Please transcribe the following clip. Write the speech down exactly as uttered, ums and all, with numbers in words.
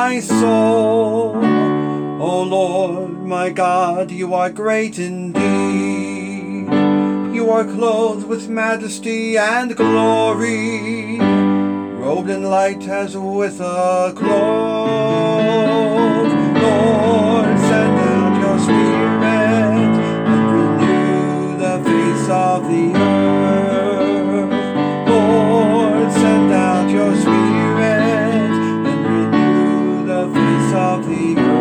my soul. O Lord, my God, you are great indeed. You are clothed with majesty and glory, robed in light as with a cloak. Lord, send out your Spirit and renew the face of the earth. Lord, send out your Spirit and renew the face of the earth.